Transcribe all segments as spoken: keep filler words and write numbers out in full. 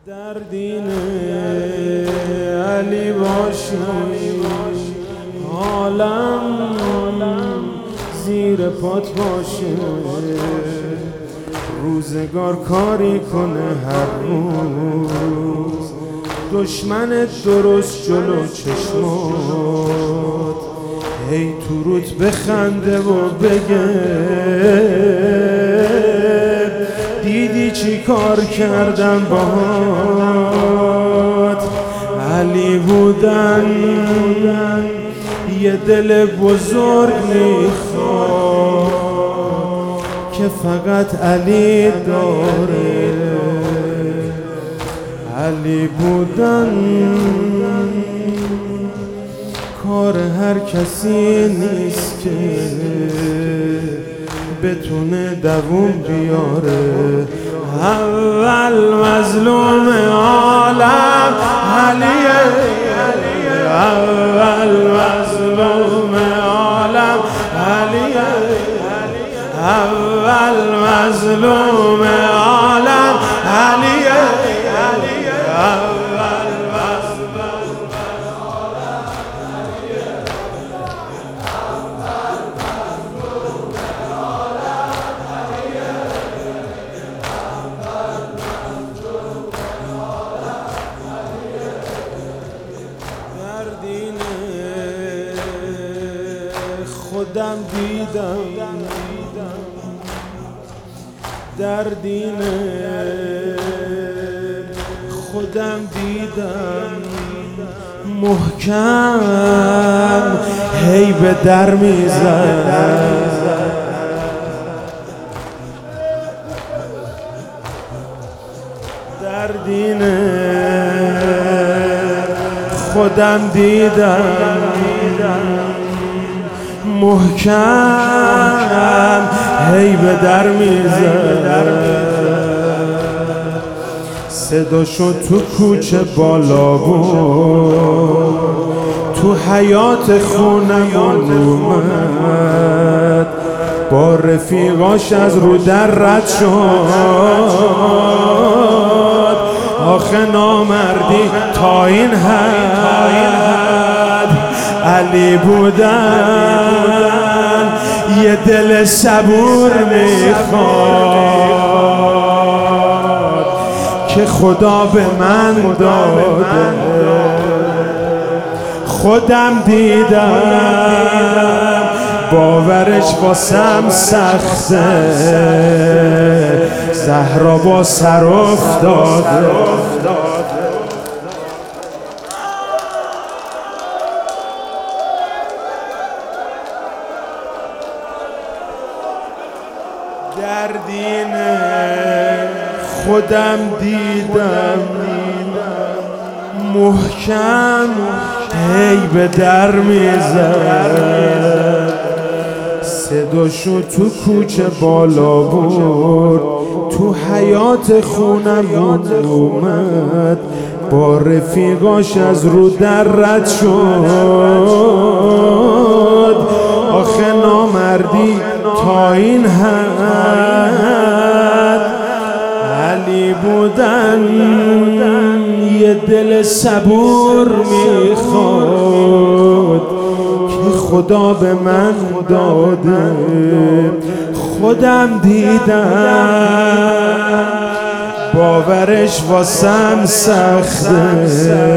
در دین علی باشی عالم زیر پات باشه، روزگار کاری کنه هر روز، دشمنت درست جلو چشمات، هی تو روت بخنده و بگه دیدی چی کار کردن باهات. علی بودن یه دل بزرگ میخواد که فقط علی داره. علی بودن کار هر کسی نیست که بتونه دووم بیاره. اول مظلوم عالم علیه، اول مظلوم عالم علیه، اول مظلوم عالم علیه، اول مظلوم در دین خودم دیدم، در دین خودم دیدم محکم هی به در میزد. در دین خودم دیدم محکم هی به در میزد. صداشو تو کوچه بالا بود، تو حیات خونمون اومد، با رفیقاش از رو در رد شد. آخه نامردی تا این حد علی بودن یه دل صبور میخواد که خدا به من داده. خودم دیدم باورش واسم سخته، زهرا با سر افتاده. در دین خودم دیدم محکم هی به در میزد. صداشو تو کوچه بالا بود، تو حیات خونمون اومد، با رفیقاش از رو در رد شد. آخه نامردی تا این حد علی بودن یه دل صبور میخواد که خدا به من داده. خودم دیدم باورش واسم سخته،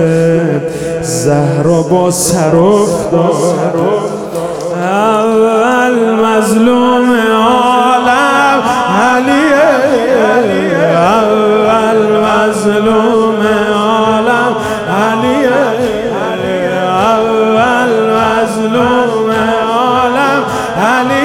زهرا با سر افتاد. اول مظلوم عالم علیه، اول مظلوم عالم علیه، اول مظلوم عالم علیه.